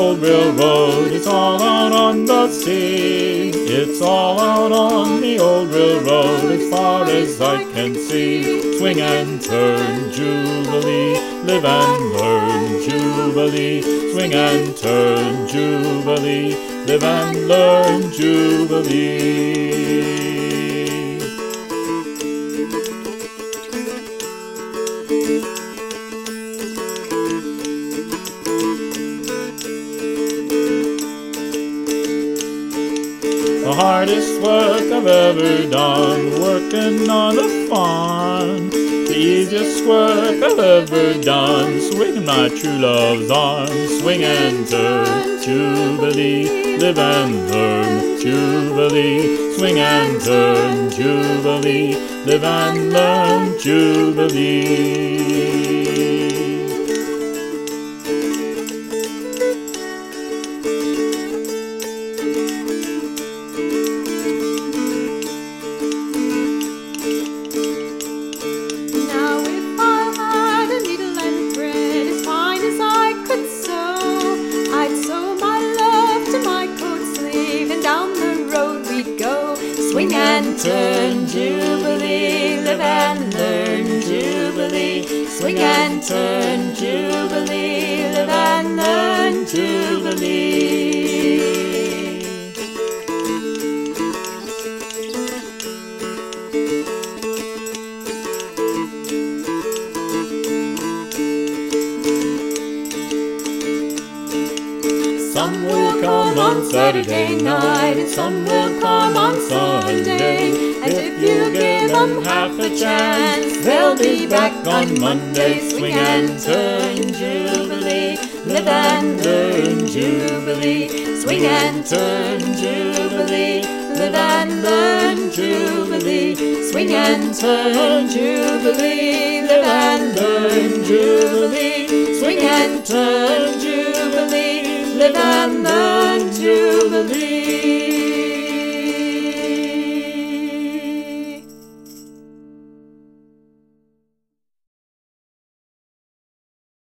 old railroad, it's all out on the sea. It's all out on the old railroad, as far as I can see. Swing and turn, Jubilee, live and learn, Jubilee. Swing and turn, Jubilee, live and learn, Jubilee. The hardest work I've ever done, working on a farm. The easiest work I've ever done, swinging my true love's arms. Swing and turn, Jubilee, live and learn, Jubilee. Swing and turn, Jubilee, live and learn, Jubilee. Swing and turn, Jubilee, live and learn, Jubilee. Swing and turn, Jubilee, live and learn, Jubilee. Some will come on Saturday night, and some will come on Sunday. And if you give them half a chance, they'll be back on Monday. Swing and turn, Jubilee, live and learn, Jubilee. Swing and turn, Jubilee, live and learn, Jubilee. Swing and turn, Jubilee, live and learn, Jubilee. Swing and turn, Jubilee, live and learn.